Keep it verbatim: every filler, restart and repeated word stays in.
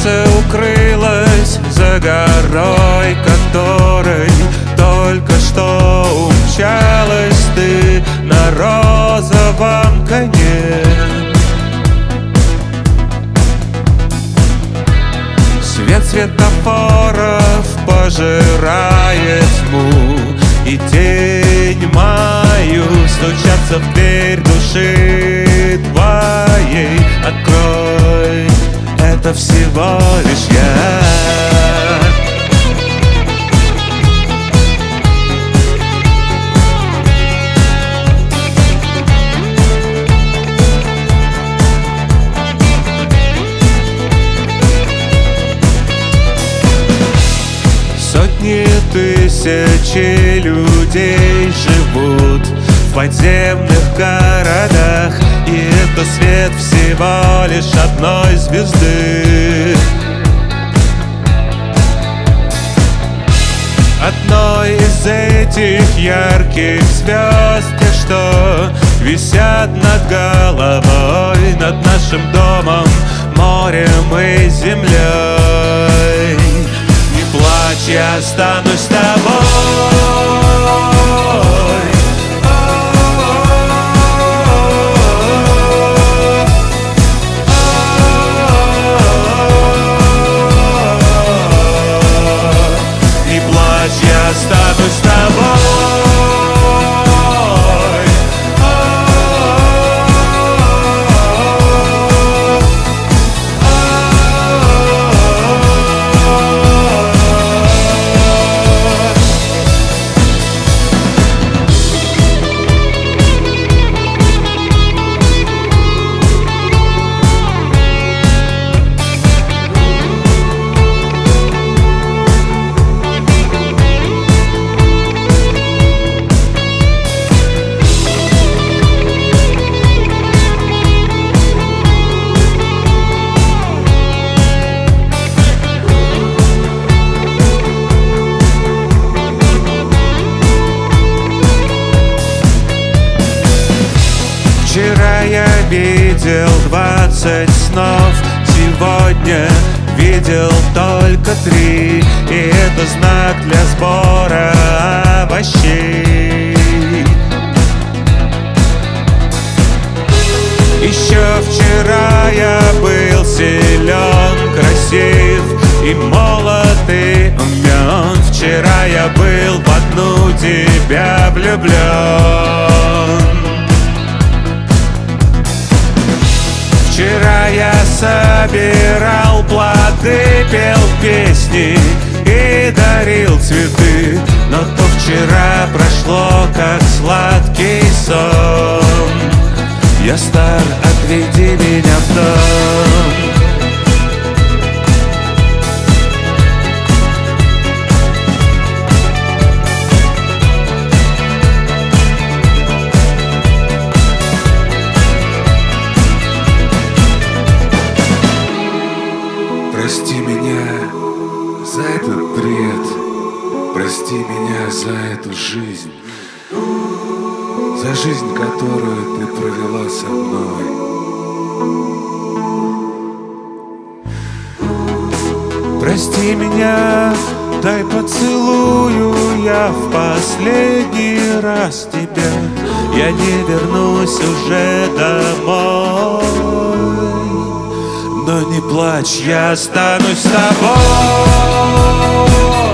Сердце укрылось за горой, которой только что умчалась ты на розовом коне. Свет светофоров пожирает тьму, и тень мою стучатся в дверь души твоей. Открой, это всего лишь я. Сотни тысячи людей живут в подземных городах, и это свет всего лишь одной звезды. Одной из этих ярких звезд, те, что висят над головой, над нашим домом, морем и землей. Не плачь, я останусь с тобой. Я останусь с тобой. Вчера я видел двадцать снов, сегодня видел только три, и это знак для сбора овощей. Еще вчера я был силен, красив и молод и умен. Вчера я был в одну тебя влюблен. Вчера я собирал плоды, пел песни и дарил цветы, но то вчера прошло, как сладкий сон. Я стар, отведи меня в дом. Прости меня за этот бред, прости меня за эту жизнь, за жизнь, которую ты провела со мной. Прости меня, дай поцелую я в последний раз тебя. Я не вернусь уже домой. Но не плачь, я останусь с тобой.